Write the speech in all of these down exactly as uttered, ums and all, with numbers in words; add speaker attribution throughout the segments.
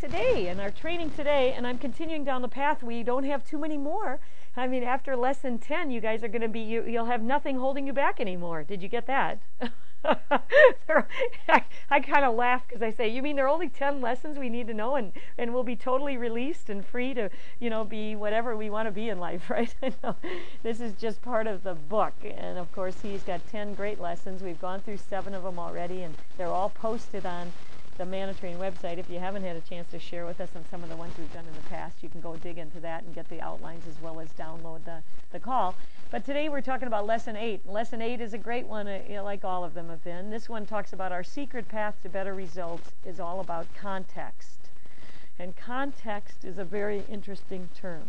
Speaker 1: today in our training today, and I'm continuing down the path. We don't have too many more. I mean, after lesson ten, you guys are going to be, you, you'll have nothing holding you back anymore. Did you get that? I, I kind of laugh because I say, you mean there are only ten lessons we need to know, and, and we'll be totally released and free to, you know, be whatever we want to be in life, right? No, this is just part of the book. And of course, he's got ten great lessons. We've gone through seven of them already, and they're all posted on the Manatrain website. If you haven't had a chance to share with us on some of the ones we've done in the past, you can go dig into that and get the outlines as well as download the, the call. But today we're talking about lesson eight. Lesson eight is a great one, uh, you know, like all of them have been. This one talks about our secret path to better results is all about context. And context is a very interesting term.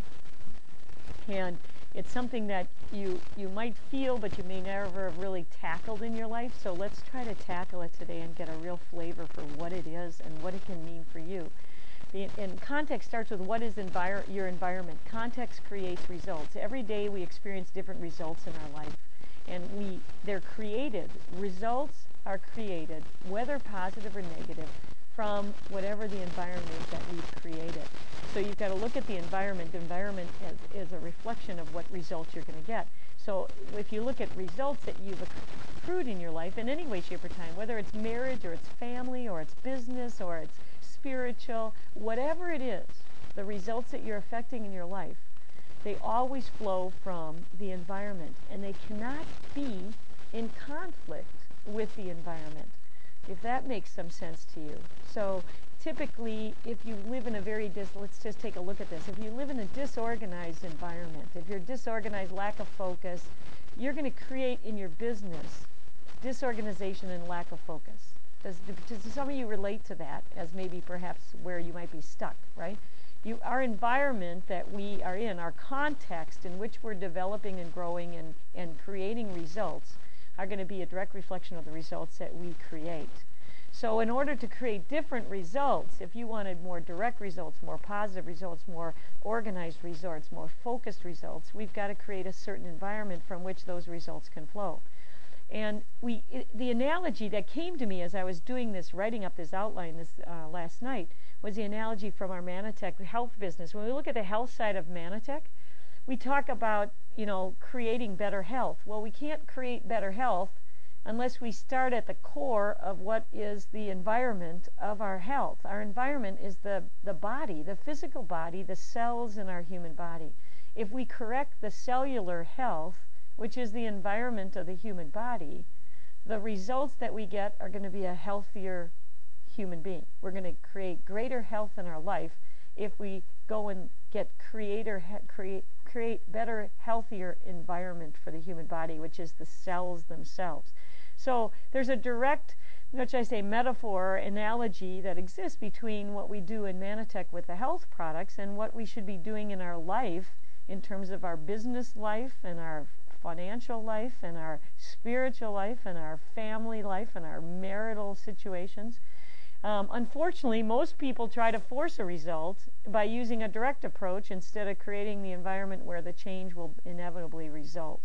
Speaker 1: And it's something that you you might feel, but you may never have really tackled in your life. So let's try to tackle it today and get a real flavor for what it is and what it can mean for you. The, and context starts with what is envir- your environment. Context creates results. Every day we experience different results in our life, and we they're created. Results are created, whether positive or negative, from whatever the environment is that we've created. So you've got to look at the environment. The environment is, is a reflection of what results you're going to get. So if you look at results that you've accrued in your life in any way, shape, or time, whether it's marriage or it's family or it's business or it's spiritual, whatever it is, the results that you're affecting in your life, they always flow from the environment, and they cannot be in conflict with the environment, if that makes some sense to you. So typically, if you live in a very dis, let's just take a look at this. If you live in a disorganized environment, if you're disorganized, lack of focus, you're going to create in your business disorganization and lack of focus. Does, does some of you relate to that as maybe perhaps where you might be stuck, right? You, our environment that we are in, our context in which we're developing and growing and, and creating results are going to be a direct reflection of the results that we create. So in order to create different results, if you wanted more direct results, more positive results, more organized results, more focused results, we've got to create a certain environment from which those results can flow. And we, it, the analogy that came to me as I was doing this, writing up this outline this uh, last night, was the analogy from our Manatech health business. When we look at the health side of Manatech, we talk about, you know, creating better health. Well, we can't create better health unless we start at the core of what is the environment of our health. Our environment is the, the body, the physical body, the cells in our human body. If we correct the cellular health, which is the environment of the human body, the results that we get are going to be a healthier human being. We're going to create greater health in our life if we go and get creator, create, create better, healthier environment for the human body, which is the cells themselves. So there's a direct, what should I say, metaphor, analogy that exists between what we do in Manatech with the health products and what we should be doing in our life in terms of our business life and our financial life and our spiritual life and our family life and our marital situations. Um, unfortunately, most people try to force a result by using a direct approach instead of creating the environment where the change will inevitably result.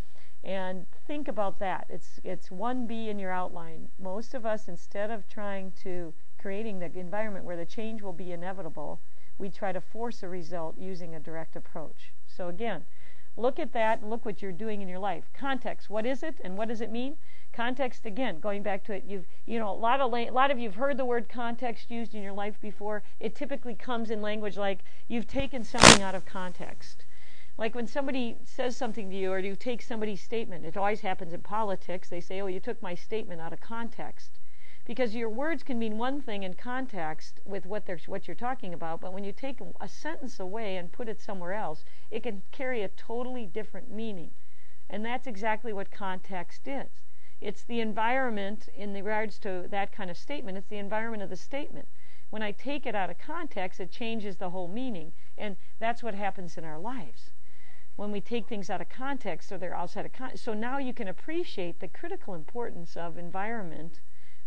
Speaker 1: And think about that. It's it's one B in your outline. Most of us, instead of trying to creating the environment where the change will be inevitable, we try to force a result using a direct approach. So again, look at that and look what you're doing in your life. Context, what is it and what does it mean? Context, again, going back to it, you've, you know, a lot of, a lot of you've heard the word context used in your life before. It typically comes in language like you've taken something out of context. Like when somebody says something to you or you take somebody's statement, it always happens in politics. They say, oh, you took my statement out of context. Because your words can mean one thing in context with what, they're, what you're talking about, but when you take a sentence away and put it somewhere else, it can carry a totally different meaning. And that's exactly what context is. It's the environment in regards to that kind of statement. It's the environment of the statement. When I take it out of context, it changes the whole meaning. And that's what happens in our lives. When we take things out of context or they're outside of context. So now you can appreciate the critical importance of environment,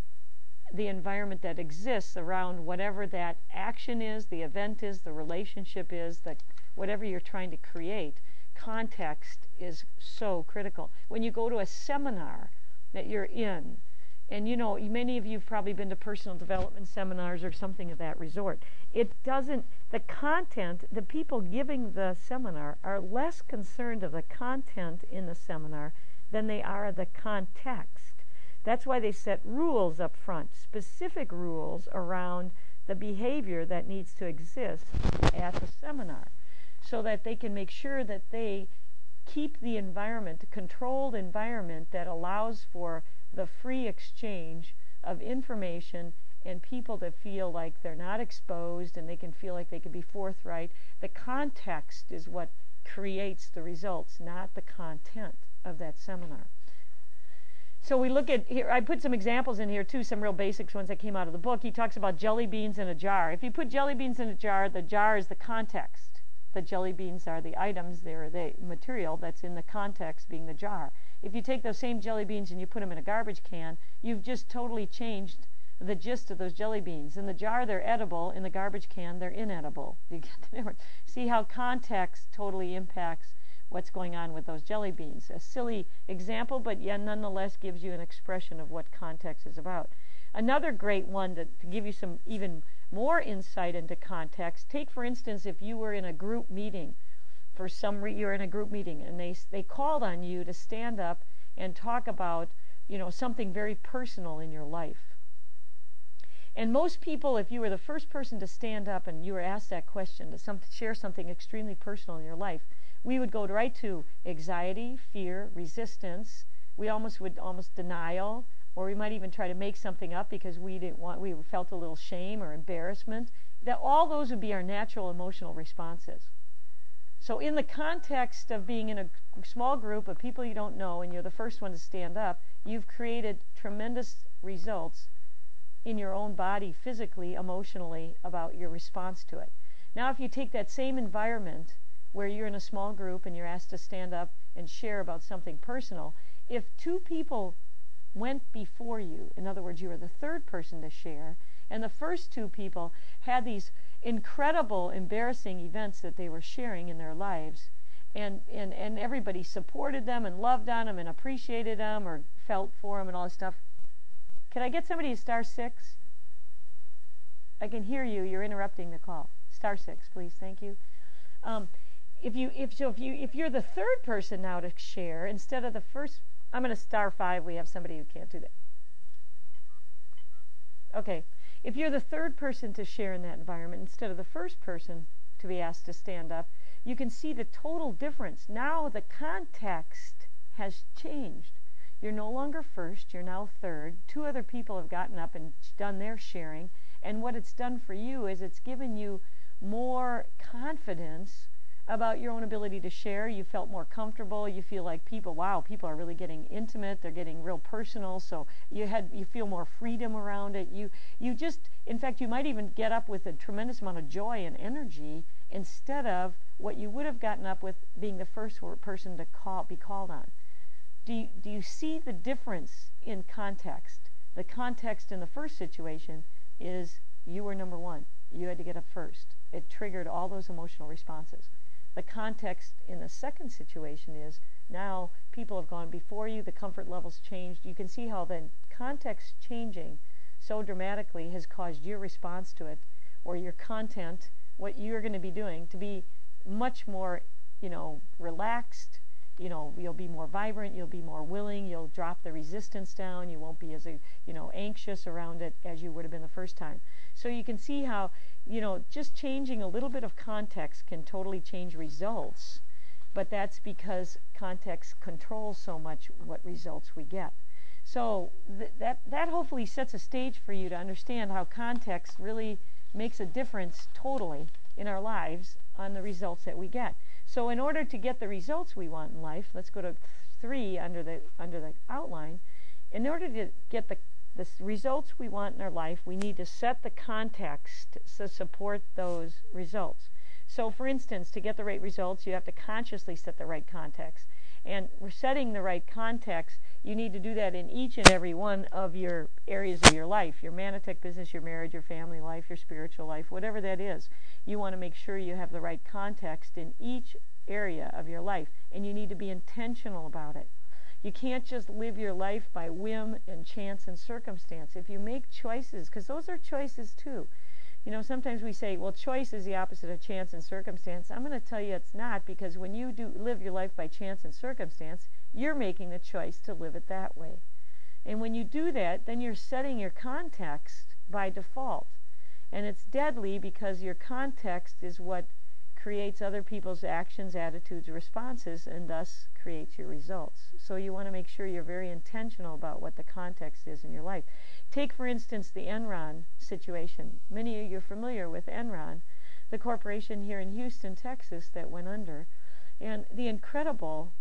Speaker 1: the environment that exists around whatever that action is, the event is, the relationship is, the, whatever you're trying to create. Context is so critical. When you go to a seminar that you're in And you know, many of you have probably been to personal development seminars or something of that resort. It doesn't, the content, the people giving the seminar are less concerned of the content in the seminar than they are the context. That's why they set rules up front, specific rules around the behavior that needs to exist at the seminar, so that they can make sure that they keep the environment, a controlled environment that allows for the free exchange of information and people to feel like they're not exposed and they can feel like they can be forthright. The context is what creates the results, not the content of that seminar. So we look at here, I put some examples in here too, some real basics ones that came out of the book. He talks about jelly beans in a jar. If you put jelly beans in a jar, the jar is the context. The jelly beans are the items, they're the material that's in the context being the jar. If you take those same jelly beans and you put them in a garbage can, you've just totally changed the gist of those jelly beans. In the jar, they're edible. In the garbage can, they're inedible. You get the difference? See how context totally impacts what's going on with those jelly beans. A silly example, but yeah, nonetheless gives you an expression of what context is about. Another great one to, to give you some even more insight into context. Take, for instance, if you were in a group meeting. For some reason, you're in a group meeting, and they they called on you to stand up and talk about, you know, something very personal in your life. And most people, if you were the first person to stand up and you were asked that question, to some, share something extremely personal in your life, we would go right to anxiety, fear, resistance. We almost would almost denial, or we might even try to make something up because we didn't want, we felt a little shame or embarrassment. That all those would be our natural emotional responses. So in the context of being in a small group of people you don't know and you're the first one to stand up, you've created tremendous results in your own body, physically, emotionally, about your response to it. Now if you take that same environment where you're in a small group and you're asked to stand up and share about something personal, if two people went before you, in other words, you were the third person to share, and the first two people had these incredible, embarrassing events that they were sharing in their lives, and, and, and everybody supported them and loved on them and appreciated them or felt for them and all this stuff. Can I get somebody to star six? I can hear you. You're interrupting the call. Star six, please. Thank you. Um, if you if so if you if you're the third person now to share instead of the first, I'm going to star five. We have somebody who can't do that. Okay. If you're the third person to share in that environment instead of the first person to be asked to stand up, you can see the total difference. Now the context has changed. You're no longer first, you're now third. Two other people have gotten up and done their sharing, and what it's done for you is it's given you more confidence about your own ability to share. You felt more comfortable. You feel like people, wow, people are really getting intimate. They're getting real personal. So you had, you feel more freedom around it. You, you just, in fact, you might even get up with a tremendous amount of joy and energy instead of what you would have gotten up with being the first person to call, be called on. Do you, do you see the difference in context? The context in the first situation is you were number one. You had to get up first. It triggered all those emotional responses. The context in the second situation is now people have gone before you, the comfort level's changed. You can see how the context changing so dramatically has caused your response to it, or your content, what you're going to be doing, to be much more, you know, relaxed. You know, you'll be more vibrant, you'll be more willing, you'll drop the resistance down, you won't be as, a, you know, anxious around it as you would have been the first time. So you can see how, you know, just changing a little bit of context can totally change results, but that's because context controls so much what results we get. So th that, that hopefully sets a stage for you to understand how context really makes a difference totally in our lives on the results that we get. So in order to get the results we want in life, let's go to three under the under the outline. In order to get the, the results we want in our life, we need to set the context to support those results. So for instance, to get the right results, you have to consciously set the right context. And we're setting the right context. You need to do that in each and every one of your areas of your life, your Manatech business, your marriage, your family life, your spiritual life, whatever that is. You want to make sure you have the right context in each area of your life, and you need to be intentional about it. You can't just live your life by whim and chance and circumstance. If you make choices, because those are choices too. You know, sometimes we say, well, choice is the opposite of chance and circumstance. I'm going to tell you it's not, because when you do live your life by chance and circumstance, you're making the choice to live it that way. And when you do that, then you're setting your context by default. And it's deadly, because your context is what creates other people's actions, attitudes, responses, and thus creates your results. So you want to make sure you're very intentional about what the context is in your life. Take, for instance, the Enron situation. Many of you are familiar with Enron, the corporation here in Houston, Texas, that went under, and the incredible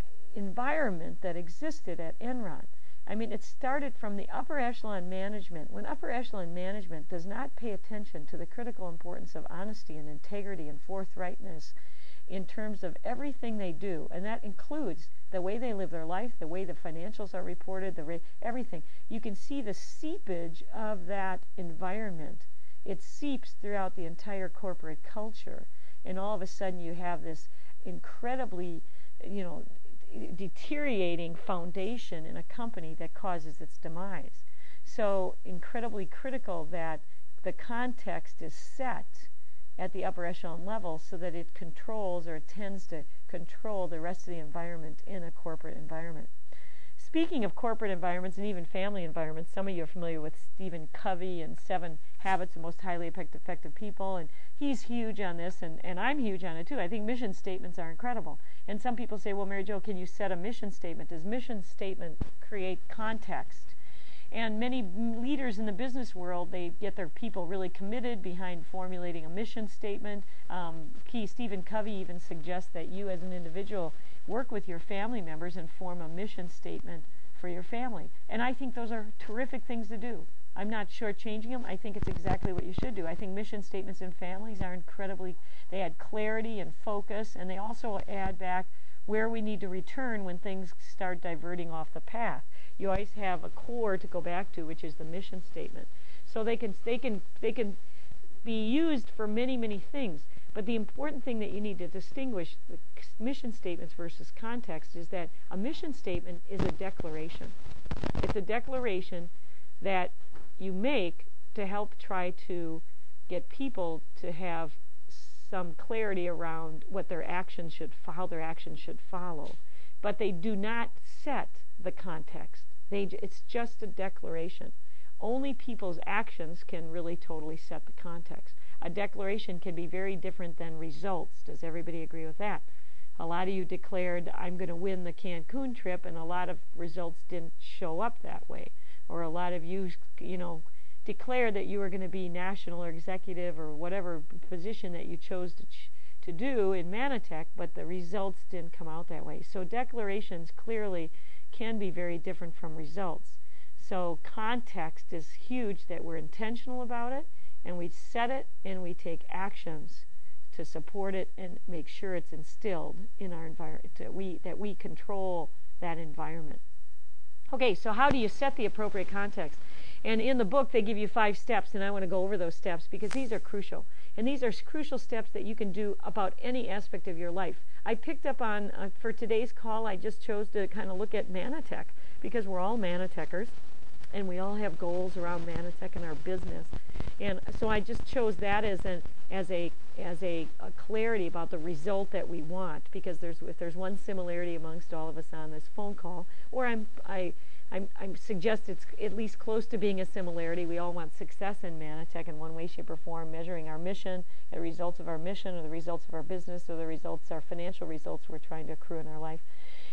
Speaker 1: environment that existed at Enron. I mean, it started from the upper echelon management. When upper echelon management does not pay attention to the critical importance of honesty and integrity and forthrightness in terms of everything they do, and that includes the way they live their life, the way the financials are reported, the way, everything, you can see the seepage of that environment. It seeps throughout the entire corporate culture, and all of a sudden you have this incredibly, you know, deteriorating foundation in a company that causes its demise. So incredibly critical that the context is set at the upper echelon level so that it controls, or it tends to control, the rest of the environment in a corporate environment. Speaking of corporate environments and even family environments, some of you are familiar with Stephen Covey and Seven Habits of Most Highly Effective, effective People, and he's huge on this, and, and I'm huge on it too. I think mission statements are incredible. And some people say, well, Mary Jo, can you set a mission statement? Does mission statement create context? And many leaders in the business world, they get their people really committed behind formulating a mission statement. Um, key Stephen Covey even suggests that you as an individual work with your family members and form a mission statement for your family. And I think those are terrific things to do. I'm not shortchanging them. I think it's exactly what you should do. I think mission statements in families are incredibly, they add clarity and focus, and they also add back where we need to return when things start diverting off the path. You always have a core to go back to, which is the mission statement. So they can they can they can be used for many, many things. But the important thing that you need to distinguish the mission statements versus context is that a mission statement is a declaration. It's a declaration that you make to help try to get people to have some clarity around what their actions should, how their actions should follow. But they do not set the context. They, it's just a declaration. Only people's actions can really totally set the context. A declaration can be very different than results. Does everybody agree with that? A lot of you declared, I'm going to win the Cancun trip, and a lot of results didn't show up that way. Or a lot of you, you know, declared that you were going to be national or executive or whatever position that you chose to ch- to do in Manatech, but the results didn't come out that way. So declarations clearly can be very different from results. So context is huge, that we're intentional about it, and we set it, and we take actions to support it and make sure it's instilled in our environment, that we, that we control that environment. Okay, so how do you set the appropriate context? And in the book, they give you five steps, and I want to go over those steps because these are crucial. And these are crucial steps that you can do about any aspect of your life. I picked up on, uh, for today's call, I just chose to kind of look at Manatech because we're all Manatechers, and we all have goals around Manatech and our business. And so I just chose that as an as a as a, a clarity about the result that we want, because there's if there's one similarity amongst all of us on this phone call, or I'm I I'm, I'm suggest it's at least close to being a similarity. We all want success in Manatech in one way, shape, or form, measuring our mission, the results of our mission, or the results of our business, or the results, our financial results we're trying to accrue in our life.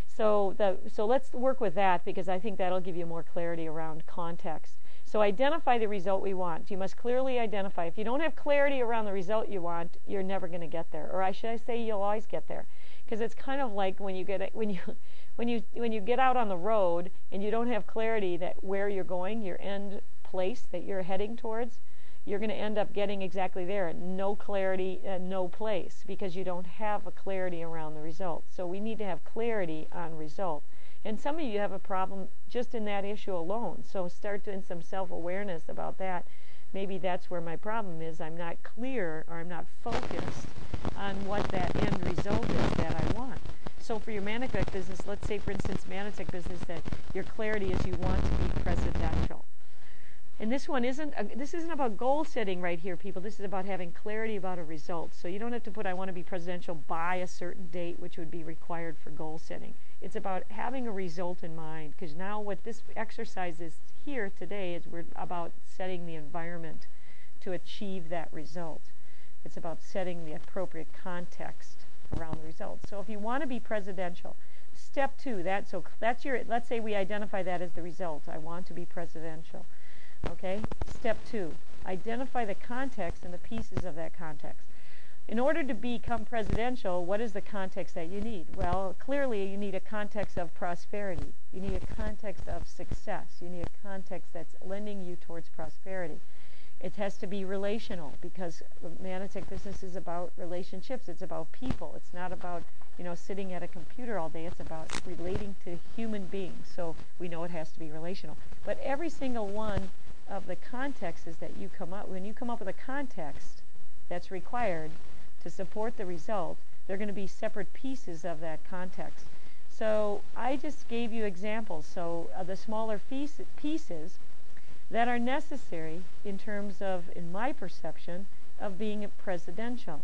Speaker 1: So the so let's work with that, because I think that'll give you more clarity around context. So identify the result we want. You must clearly identify. If you don't have clarity around the result you want, you're never going to get there. Or I should I say you'll always get there, because it's kind of like when you get when you when you when you get out on the road and you don't have clarity that where you're going, your end place that you're heading towards, you're going to end up getting exactly there. No clarity, uh, no place, because you don't have a clarity around the result. So we need to have clarity on result. And some of you have a problem just in that issue alone. So start doing some self-awareness about that. Maybe that's where my problem is. I'm not clear, or I'm not focused on what that end result is that I want. So for your Manatech business, let's say, for instance, Manatech business, that your clarity is you want to be presidential. And this one isn't, a, this isn't about goal setting right here, people. This is about having clarity about a result. So you don't have to put, I want to be presidential by a certain date, which would be required for goal setting. It's about having a result in mind, because now what this exercise is here today is we're about setting the environment to achieve that result. It's about setting the appropriate context around the result. So if you want to be presidential, step two, that, so that's your, let's say we identify that as the result. I want to be presidential. Okay? Step two, identify the context and the pieces of that context. In order to become presidential, what is the context that you need? Well, clearly you need a context of prosperity. You need a context of success. You need a context that's lending you towards prosperity. It has to be relational, because Manatech business is about relationships. It's about people. It's not about, you know, sitting at a computer all day. It's about relating to human beings. So we know it has to be relational. But every single one of the contexts that you come up, when you come up with a context that's required to support the result, they're going to be separate pieces of that context. So I just gave you examples. So uh, the smaller piece, pieces that are necessary in terms of, in my perception, of being presidential.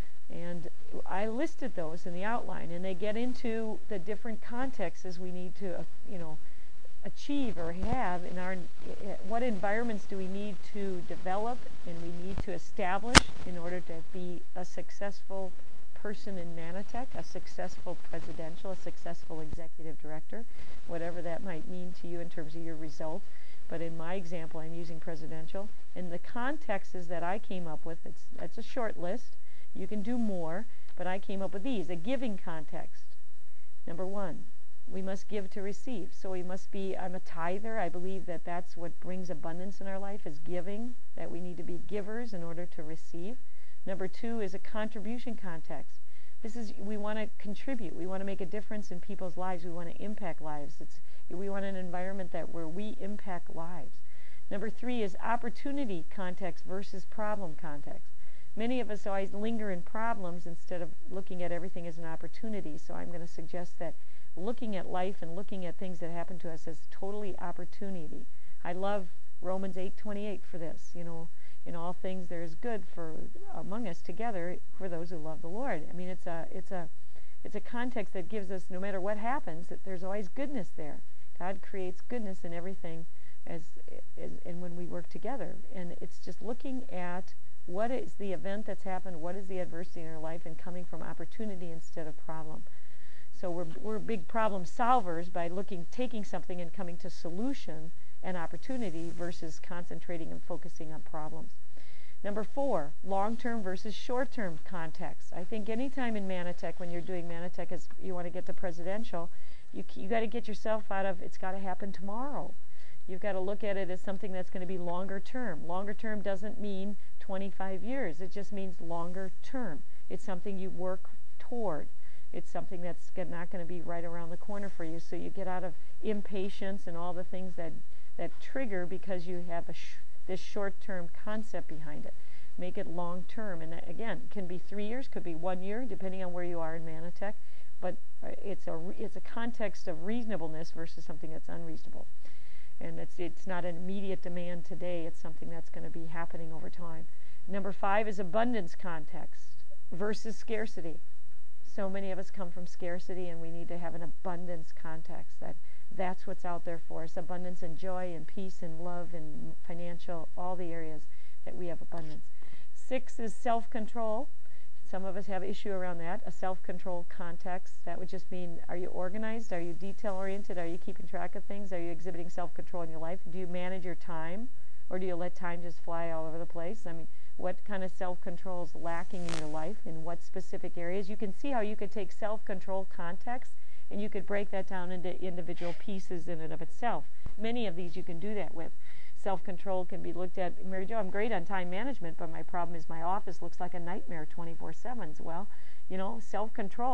Speaker 1: And I listed those in the outline, and they get into the different contexts we need to, uh, you know, achieve or have in our, uh, what environments do we need to develop and we need to establish in order to be a successful person in Manatech, a successful presidential, a successful executive director, whatever that might mean to you in terms of your result. But in my example, I'm using presidential. And the contexts that I came up with, it's, it's a short list. You can do more, but I came up with these. A giving context. Number one, we must give to receive. So we must be, I'm a tither. I believe that that's what brings abundance in our life, is giving, that we need to be givers in order to receive. Number two is a contribution context. This is, we want to contribute. We want to make a difference in people's lives. We want to impact lives. It's, we want an environment that where we impact lives. Number three is opportunity context versus problem context. Many of us always linger in problems instead of looking at everything as an opportunity. So I'm going to suggest that looking at life and looking at things that happen to us as totally opportunity. I love Romans eight twenty-eight for this. You know, in all things there is good for among us together for those who love the Lord. I mean, it's a it's a it's a context that gives us, no matter what happens, that there's always goodness there. God creates goodness in everything, as, as and when we work together. And it's just looking at what is the event that's happened, what is the adversity in our life, and coming from opportunity instead of problem. So we're we're big problem solvers by looking, taking something and coming to solution and opportunity versus concentrating and focusing on problems. Number four, long-term versus short-term context. I think anytime in Manatech, when you're doing Manatech, as you want to get to presidential, you you got to get yourself out of, it's got to happen tomorrow. You've got to look at it as something that's going to be longer term. Longer term doesn't mean twenty-five years. It just means longer term. It's something you work toward. It's something that's not going to be right around the corner for you. So you get out of impatience and all the things that, that trigger because you have a sh this short-term concept behind it. Make it long-term. And that, again, can be three years, could be one year, depending on where you are in Manatech. But it's a, it's a context of reasonableness versus something that's unreasonable. And it's, it's not an immediate demand today. It's something that's going to be happening over time. Number five is abundance context versus scarcity. So many of us come from scarcity, and we need to have an abundance context. That that's what's out there for us. Abundance and joy and peace and love and financial, all the areas that we have abundance. Six is self-control. Some of us have issue around that. A self-control context. That would just mean, are you organized? Are you detail-oriented? Are you keeping track of things? Are you exhibiting self-control in your life? Do you manage your time? Or do you let time just fly all over the place? I mean, what kind of self-control is lacking in your life? In what specific areas? You can see how you could take self-control context and you could break that down into individual pieces in and of itself. Many of these you can do that with. Self-control can be looked at, Mary Jo, I'm great on time management, but my problem is my office looks like a nightmare twenty-four seven. Well, you know, self-control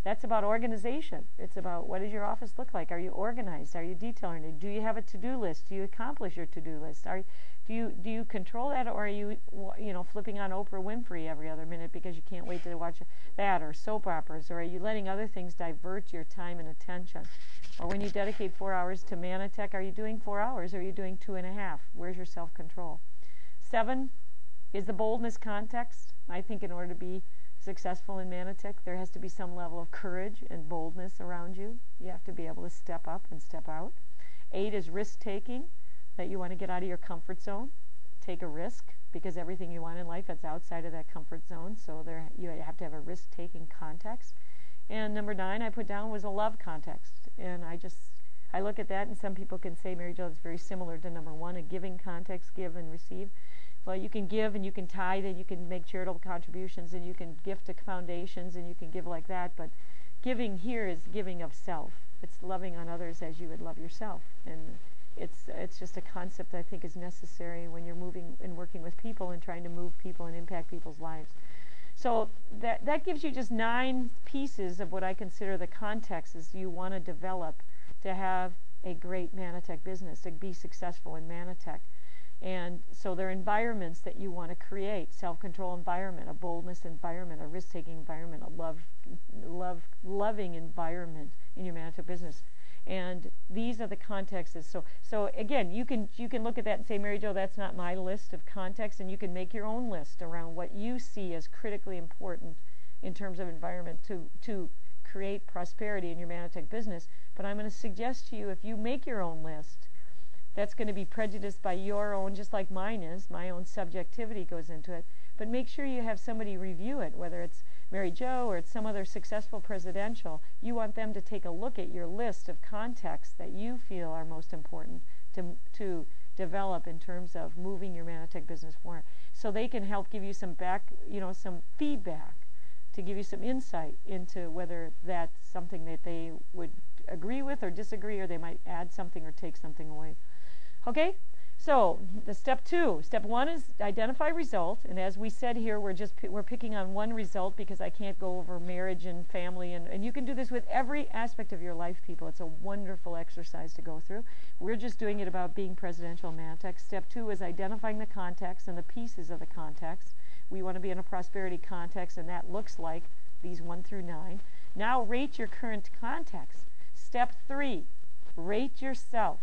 Speaker 1: That's about organization. It's about, what does your office look like? Are you organized? Are you detail-oriented? Do you have a to-do list? Do you accomplish your to-do list? Are do you do you control that, or are you you know flipping on Oprah Winfrey every other minute because you can't wait to watch that, or soap operas, or are you letting other things divert your time and attention? Or when you dedicate four hours to Manitech, are you doing four hours, or are you doing two and a half? Where's your self-control? Seven is the boldness context. I think in order to be successful in Manitech, there has to be some level of courage and boldness around you. You have to be able to step up and step out. Eight is risk-taking, that you want to get out of your comfort zone, take a risk, because everything you want in life is outside of that comfort zone, so there you have to have a risk-taking context. And number nine I put down was a love context, and I just, I look at that, and some people can say, Mary Jo, it's very similar to number one, a giving context, give and receive. Well, you can give, and you can tithe, and you can make charitable contributions, and you can gift to foundations, and you can give like that, but giving here is giving of self. It's loving on others as you would love yourself, and it's it's just a concept I think is necessary when you're moving and working with people and trying to move people and impact people's lives. So that that gives you just nine pieces of what I consider the context is you want to develop to have a great Manitech business, to be successful in Manitech. And so there are environments that you want to create: self-control environment, a boldness environment, a risk-taking environment, a love, love, loving environment in your Manitech business. And these are the contexts. So, so again, you can you can look at that and say, Mary Jo, that's not my list of contexts, and you can make your own list around what you see as critically important in terms of environment to to create prosperity in your Manitech business. But I'm going to suggest to you, if you make your own list, that's going to be prejudiced by your own, just like mine is. My own subjectivity goes into it. But make sure you have somebody review it, whether it's Mary Jo or it's some other successful presidential. You want them to take a look at your list of contexts that you feel are most important to to develop in terms of moving your Manitech business forward. So they can help give you some back, you know, some feedback to give you some insight into whether that's something that they would agree with or disagree, or they might add something or take something away. Okay? So the step two, step one is identify result, and as we said here, we're just we're picking on one result because I can't go over marriage and family, and, and you can do this with every aspect of your life, people. It's a wonderful exercise to go through. We're just doing it about being presidential Manitech. Step two is identifying the context and the pieces of the context. We want to be in a prosperity context, and that looks like these one through nine. Now rate your current context. Step three, rate yourself.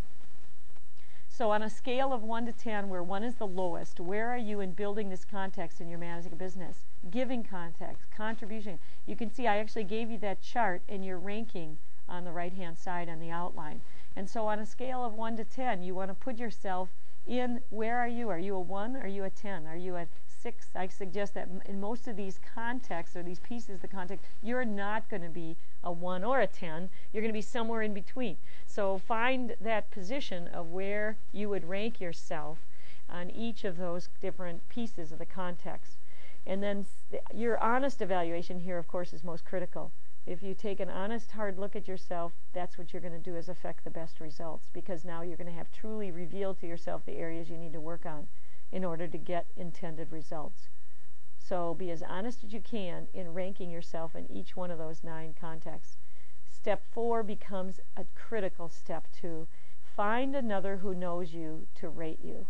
Speaker 1: So on a scale of one to ten, where one is the lowest, where are you in building this context in your managing a business? Giving context, contribution. You can see I actually gave you that chart in your ranking on the right-hand side on the outline. And so on a scale of one to ten, you want to put yourself in, where are you? Are you a one? Are you a ten? Are you a six? I suggest that in most of these contexts, or these pieces of the context, you're not going to be a one or a ten. You're going to be somewhere in between. So find that position of where you would rank yourself on each of those different pieces of the context. And then your honest evaluation here, of course, is most critical. If you take an honest, hard look at yourself, that's what you're going to do is affect the best results, because now you're going to have truly revealed to yourself the areas you need to work on in order to get intended results. So be as honest as you can in ranking yourself in each one of those nine contexts. Step four becomes a critical step too. Find another who knows you to rate you.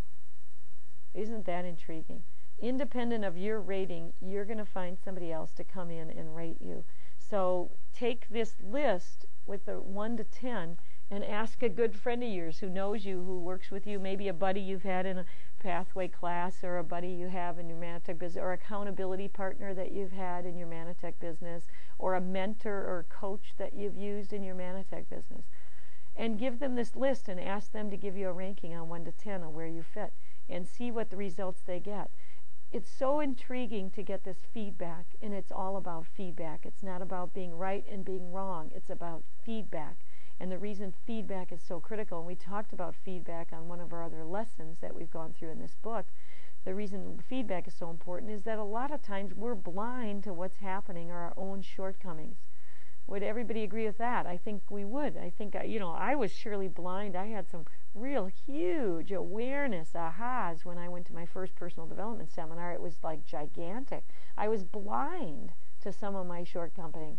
Speaker 1: Isn't that intriguing? Independent of your rating, you're going to find somebody else to come in and rate you. So take this list with the one to ten and ask a good friend of yours who knows you, who works with you, maybe a buddy you've had in a pathway class, or a buddy you have in your Manitech business, or accountability partner that you've had in your Manitech business, or a mentor or coach that you've used in your Manitech business. And give them this list and ask them to give you a ranking on one to ten on where you fit, and see what the results they get. It's so intriguing to get this feedback, and it's all about feedback. It's not about being right and being wrong. It's about feedback. And the reason feedback is so critical, and we talked about feedback on one of our other lessons that we've gone through in this book, the reason feedback is so important is that a lot of times we're blind to what's happening or our own shortcomings. Would everybody agree with that? I think we would. I think, you know, I was surely blind. I had some real huge awareness, ahas, when I went to my first personal development seminar. It was like gigantic. I was blind to some of my shortcomings.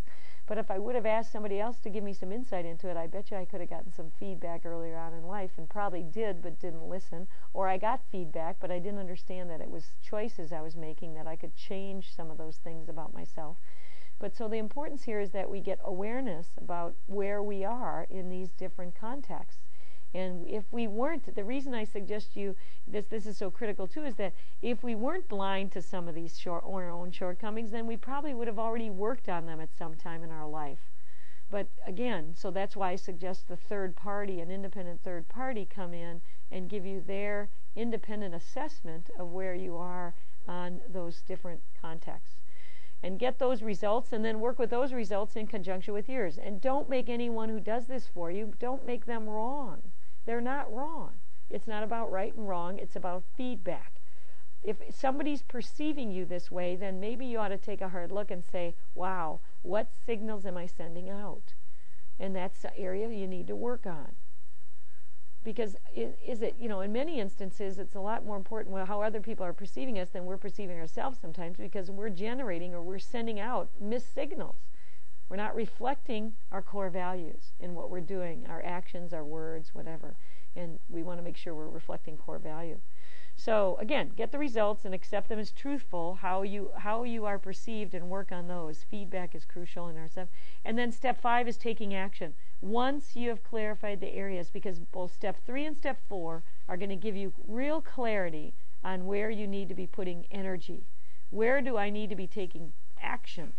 Speaker 1: But if I would have asked somebody else to give me some insight into it, I bet you I could have gotten some feedback earlier on in life, and probably did but didn't listen. Or I got feedback, but I didn't understand that it was choices I was making, that I could change some of those things about myself. But so the importance here is that we get awareness about where we are in these different contexts. And if we weren't, the reason I suggest you this this is so critical too, is that if we weren't blind to some of these short, our own shortcomings, then we probably would have already worked on them at some time in our life. But again, so that's why I suggest the third party, an independent third party, come in and give you their independent assessment of where you are on those different contexts. And get those results, and then work with those results in conjunction with yours. And don't make anyone who does this for you, don't make them wrong. They're not wrong. It's not about right and wrong. It's about feedback. If somebody's perceiving you this way, then maybe you ought to take a hard look and say, wow, what signals am I sending out? And that's the area you need to work on. Because is, is it, you know, in many instances, it's a lot more important how other people are perceiving us than we're perceiving ourselves sometimes, because we're generating or we're sending out missed signals. We're not reflecting our core values in what we're doing, our actions, our words, whatever. And we want to make sure we're reflecting core value. So again, get the results and accept them as truthful, how you how you are perceived, and work on those. Feedback is crucial in our stuff. And then step five is taking action. Once you have clarified the areas, because both step three and step four are going to give you real clarity on where you need to be putting energy. Where do I need to be taking action?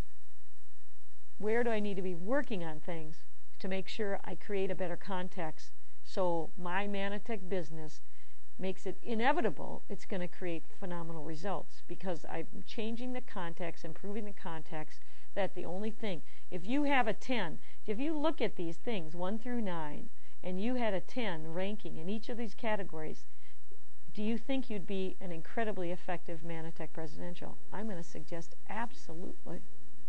Speaker 1: Where do I need to be working on things to make sure I create a better context so my Manatech business makes it inevitable it's going to create phenomenal results, because I'm changing the context, improving the context. That the only thing, if you have a ten, if you look at these things one through nine and you had a ten ranking in each of these categories, do you think you'd be an incredibly effective Manatech Presidential? I'm going to suggest absolutely.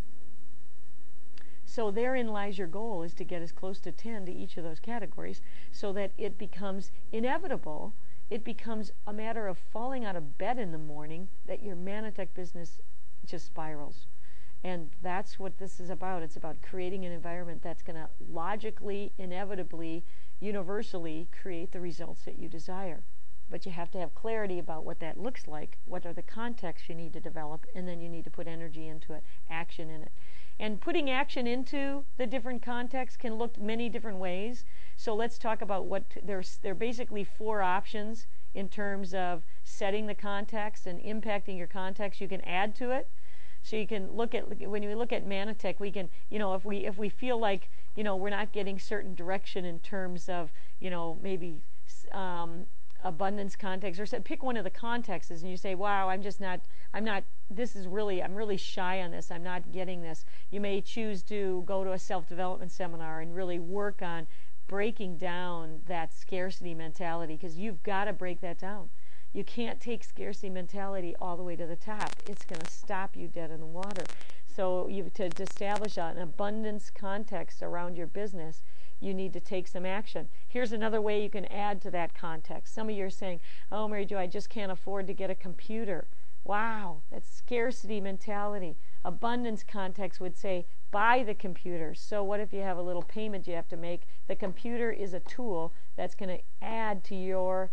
Speaker 1: So therein lies your goal, is to get as close to ten to each of those categories, so that it becomes inevitable. It becomes a matter of falling out of bed in the morning that your Manatech business just spirals. And that's what this is about. It's about creating an environment that's going to logically, inevitably, universally create the results that you desire. But you have to have clarity about what that looks like, what are the contexts you need to develop, and then you need to put energy into it, action in it. And putting action into the different contexts can look many different ways. So let's talk about what, there's there are basically four options in terms of setting the context and impacting your context. You can add to it. So you can look at, when you look at Manatech, we can, you know, if we if we feel like, you know, we're not getting certain direction in terms of, you know, maybe um, abundance context, or say, pick one of the contexts, and you say, wow, I'm just not, I'm not, this is really, I'm really shy on this, I'm not getting this. You may choose to go to a self-development seminar and really work on breaking down that scarcity mentality, because you've got to break that down. You can't take scarcity mentality all the way to the top. It's going to stop you dead in the water. So you, to, to establish an abundance context around your business, you need to take some action. Here's another way you can add to that context. Some of you are saying, oh, Mary Jo, I just can't afford to get a computer. Wow, that's scarcity mentality. Abundance context would say, buy the computer. So what if you have a little payment you have to make? The computer is a tool that's going to add to your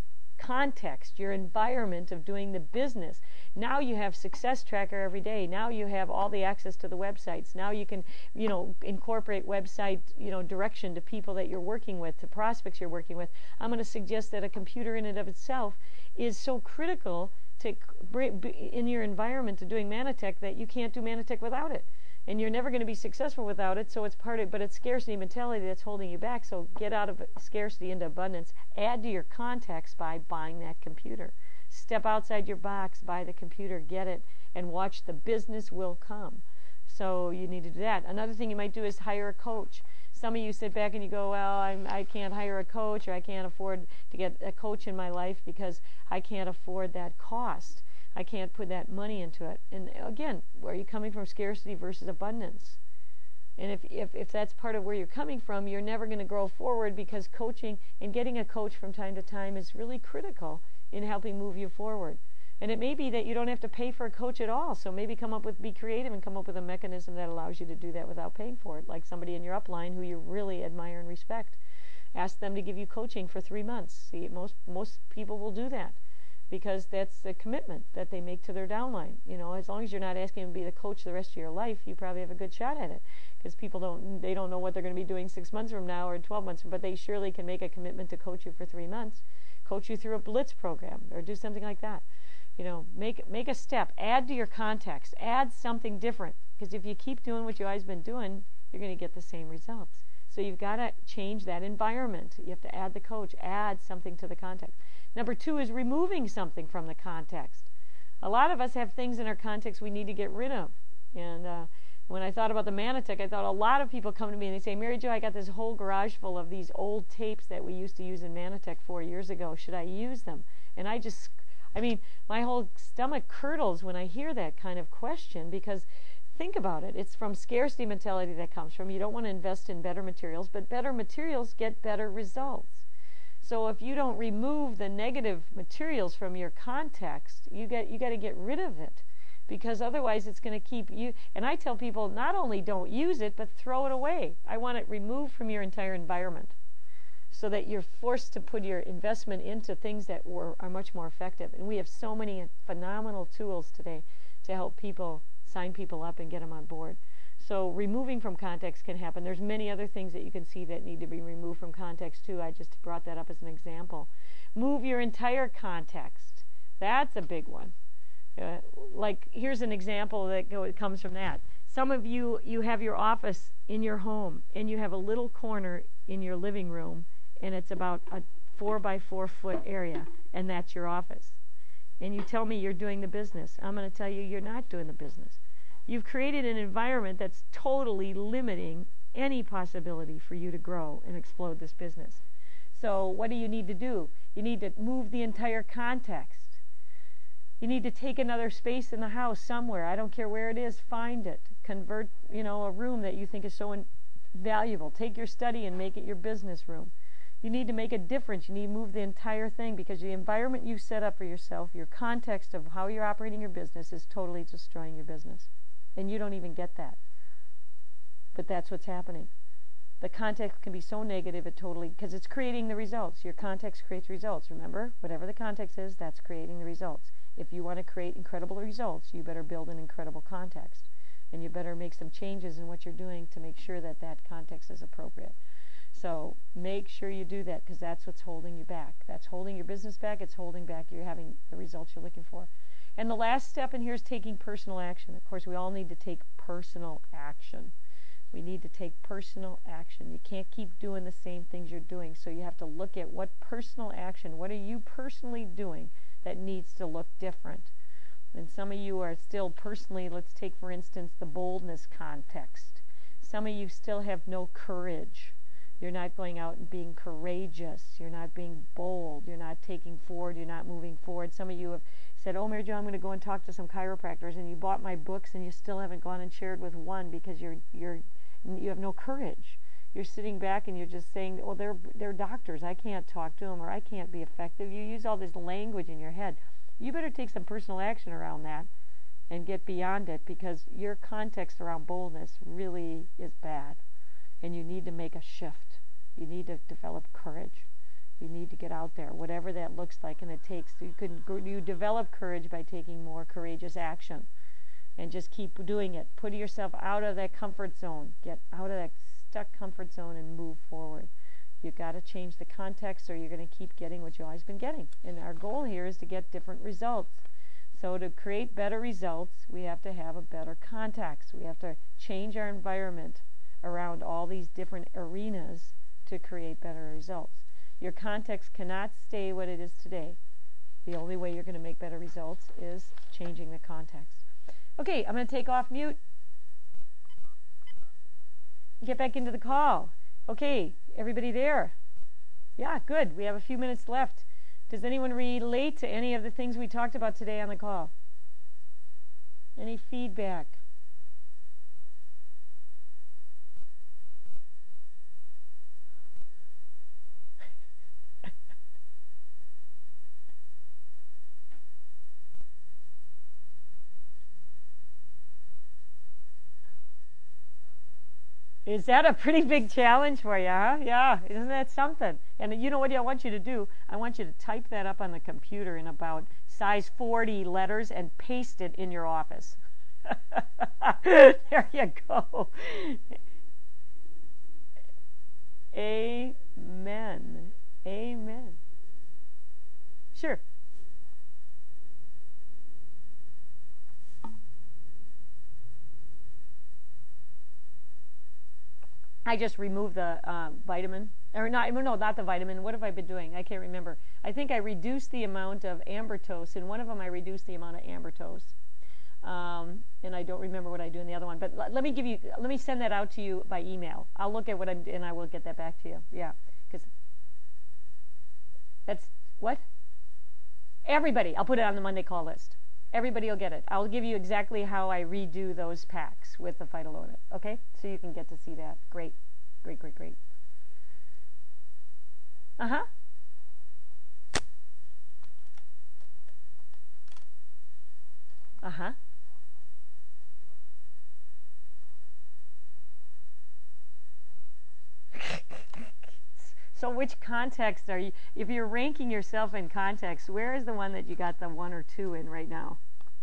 Speaker 1: context, your environment of doing the business. Now you have Success Tracker every day. Now you have all the access to the websites. Now you can, you know, incorporate website, you know, direction to people that you're working with, to prospects you're working with. I'm going to suggest that a computer in and of itself is so critical to in your environment to doing Manatech that you can't do Manatech without it. And you're never going to be successful without it, so it's part of, but it's scarcity mentality that's holding you back. So get out of scarcity into abundance. Add to your context by buying that computer. Step outside your box, buy the computer, get it, and watch the business will come. So you need to do that. Another thing you might do is hire a coach. Some of you sit back and you go, well, I'm, I can't hire a coach, or I can't afford to get a coach in my life because I can't afford that cost. I can't put that money into it. And again, where are you coming from? Scarcity versus abundance. And if, if, if that's part of where you're coming from, you're never going to grow forward, because coaching and getting a coach from time to time is really critical in helping move you forward. And it may be that you don't have to pay for a coach at all. So maybe come up with, be creative and come up with a mechanism that allows you to do that without paying for it. Like somebody in your upline who you really admire and respect. Ask them to give you coaching for three months. See, most most people will do that because that's a commitment that they make to their downline. You know, as long as you're not asking them to be the coach the rest of your life, you probably have a good shot at it. Because people don't, they don't know what they're going to be doing six months from now or twelve months, but they surely can make a commitment to coach you for three months, coach you through a blitz program, or do something like that. You know, make make a step, add to your context, add something different. Because if you keep doing what you've always been doing, you're going to get the same results. So you've got to change that environment. You have to add the coach, add something to the context. Number two is removing something from the context. A lot of us have things in our context we need to get rid of. And uh, when I thought about the Manatech, I thought a lot of people come to me and they say, Mary Jo, I got this whole garage full of these old tapes that we used to use in Manatech four years ago. Should I use them? And I just, I mean, my whole stomach curdles when I hear that kind of question, because think about it. It's from scarcity mentality that comes from. You don't want to invest in better materials, but better materials get better results. So if you don't remove the negative materials from your context, you get you got to get rid of it, because otherwise it's going to keep you. And I tell people, not only don't use it, but throw it away. I want it removed from your entire environment, so that you're forced to put your investment into things that were, are much more effective. And we have so many phenomenal tools today to help people sign people up and get them on board. So removing from context can happen. There's many other things that you can see that need to be removed from context too. I just brought that up as an example. Move your entire context. That's a big one. Uh, like, here's an example that go, comes from that. Some of you, you have your office in your home, and you have a little corner in your living room, and it's about a four by four foot area, and that's your office. And you tell me you're doing the business. I'm going to tell you you're not doing the business. You've created an environment that's totally limiting any possibility for you to grow and explode this business. So what do you need to do? You need to move the entire context. You need to take another space in the house somewhere. I don't care where it is. Find it. Convert, you know, a room that you think is so in- valuable. Take your study and make it your business room. You need to make a difference. You need to move the entire thing, because the environment you set up for yourself, your context of how you're operating your business, is totally destroying your business. And you don't even get that. But that's what's happening. The context can be so negative, it totally, because it's creating the results. Your context creates results. Remember, whatever the context is, that's creating the results. If you want to create incredible results, you better build an incredible context. And you better make some changes in what you're doing to make sure that that context is appropriate. So make sure you do that, because that's what's holding you back. That's holding your business back. It's holding back you're having the results you're looking for. And the last step in here is taking personal action. Of course, we all need to take personal action. We need to take personal action. You can't keep doing the same things you're doing. So you have to look at what personal action, what are you personally doing that needs to look different. And some of you are still personally, let's take for instance the boldness context. Some of you still have no courage. You're not going out and being courageous. You're not being bold. You're not taking forward. You're not moving forward. Some of you have said, oh, Mary Jo, I'm going to go and talk to some chiropractors, and you bought my books and you still haven't gone and shared with one because you're you're you have no courage. You're sitting back and you're just saying, well, they're they're doctors. I can't talk to them, or I can't be effective. You use all this language in your head. You better take some personal action around that and get beyond it, because your context around boldness really is bad, and you need to make a shift. You need to develop courage. You need to get out there, whatever that looks like, and it takes. You can you develop courage by taking more courageous action, and just keep doing it. Put yourself out of that comfort zone. Get out of that stuck comfort zone and move forward. You've got to change the context, or you're going to keep getting what you've always been getting. And our goal here is to get different results. So to create better results, we have to have a better context. We have to change our environment around all these different arenas to create better results. Your context cannot stay what it is today. The only way you're going to make better results is changing the context. Okay, I'm going to take off mute. Get back into the call. Okay, everybody there? Yeah, good. We have a few minutes left. Does anyone relate to any of the things we talked about today on the call? Any feedback? Is that a pretty big challenge for you, huh? Yeah, isn't that something? And you know what I want you to do? I want you to type that up on the computer in about size forty letters and paste it in your office. There you go. Amen. Amen. Sure. I just removed the uh, vitamin, or not, no, not the vitamin. What have I been doing? I can't remember. I think I reduced the amount of ambertose. In one of them, I reduced the amount of ambertose. Um, and I don't remember what I do in the other one. But l- let me give you, let me send that out to you by email. I'll look at what I'm, and I will get that back to you. Yeah, because that's, what? Everybody. I'll put it on the Monday call list. Everybody will get it. I'll give you exactly how I redo those packs with the Phytolonit. Okay? So you can get to see that. Great. Great, great, great. Uh-huh. Uh-huh. So which context are you, if you're ranking yourself in context, where is the one that you got the one or two in right now?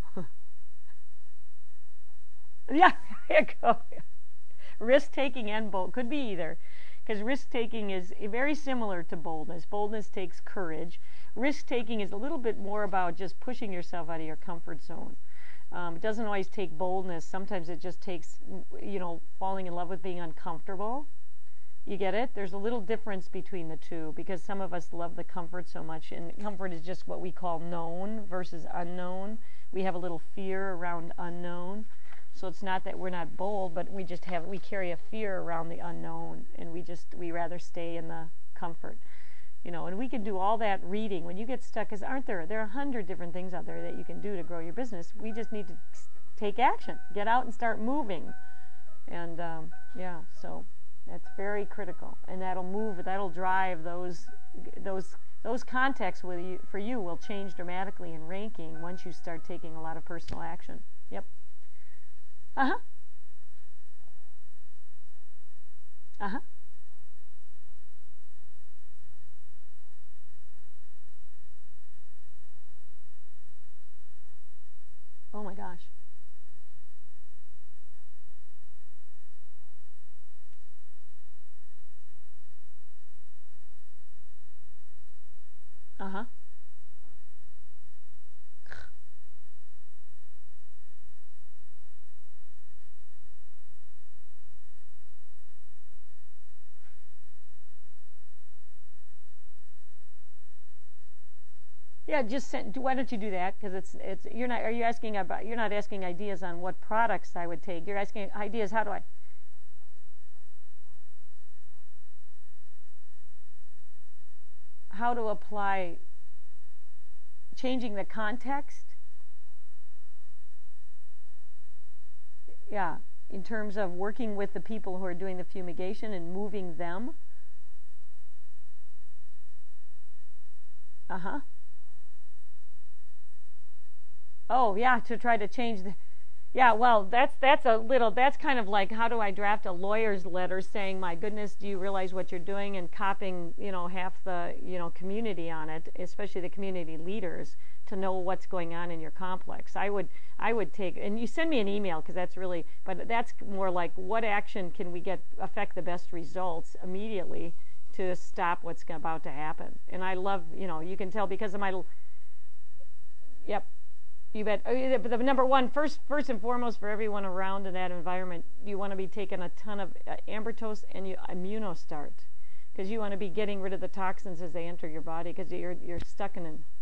Speaker 1: Yeah, there you go. Risk taking and bold could be either, because risk taking is very similar to boldness. Boldness takes courage. Risk taking is a little bit more about just pushing yourself out of your comfort zone. Um, it doesn't always take boldness. Sometimes it just takes, you know, falling in love with being uncomfortable. You get it? There's a little difference between the two, because some of us love the comfort so much, and comfort is just what we call known versus unknown. We have a little fear around unknown. So it's not that we're not bold, but we just have, we carry a fear around the unknown, and we just, we rather stay in the comfort. You know, and we can do all that reading. When you get stuck, because aren't there, there are a hundred different things out there that you can do to grow your business. We just need to take action, get out and start moving. And um, yeah, so that's very critical, and that'll move, that'll drive those, those, those contexts with you, for you will change dramatically in ranking once you start taking a lot of personal action. Yep. Uh-huh. Uh-huh. Oh my gosh. Uh-huh. Yeah, just send, why don't you do that? Because it's it's you're not, are you asking about, you're not asking ideas on what products I would take. You're asking ideas, how do I, how to apply changing the context. Yeah, in terms of working with the people who are doing the fumigation and moving them. Uh-huh. Oh, yeah, to try to change the, yeah, well, that's that's a little, that's kind of like, how do I draft a lawyer's letter saying, my goodness, do you realize what you're doing, and copying, you know, half the, you know, community on it, especially the community leaders, to know what's going on in your complex. I would I would take, and you send me an email, because that's really, but that's more like, what action can we get, affect the best results immediately to stop what's about to happen. And I love, you know, you can tell because of my, yep. You bet. Oh, yeah, but the number one, first, first and foremost, for everyone around in that environment, you want to be taking a ton of uh, ambertose and you, immunostart, because you want to be getting rid of the toxins as they enter your body, because you're you're stuck in an,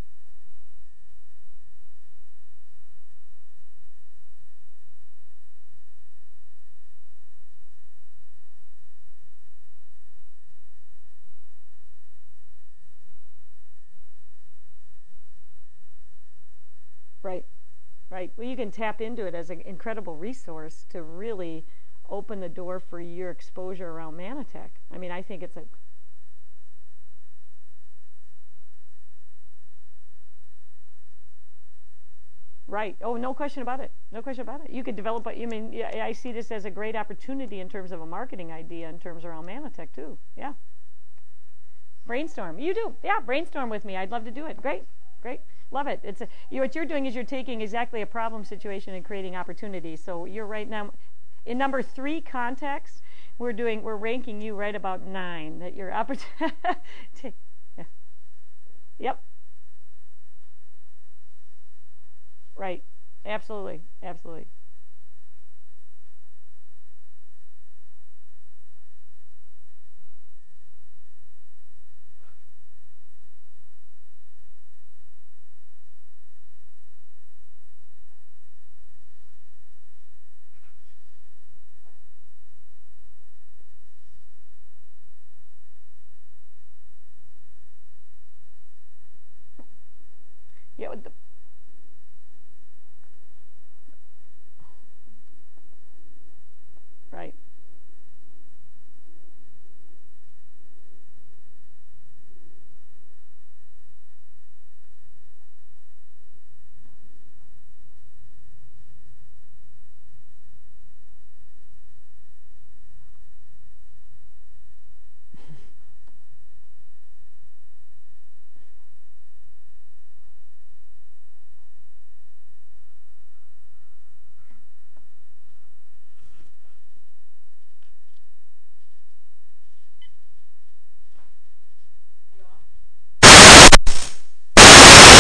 Speaker 1: right, right. Well, you can tap into it as an incredible resource to really open the door for your exposure around Manatech. I mean, I think it's a, Right. Oh, no question about it. No question about it. You could develop. I mean, yeah, I see this as a great opportunity in terms of a marketing idea, in terms around Manatech too. Yeah. Brainstorm. You do. Yeah. Brainstorm with me. I'd love to do it. Great. Great. Love it. It's a, you, what you're doing is you're taking exactly a problem situation and creating opportunities. So you're right now in number three context. We're doing. We're ranking you right about nine. That your opportunity. Yeah. Yep. Right. Absolutely. Absolutely.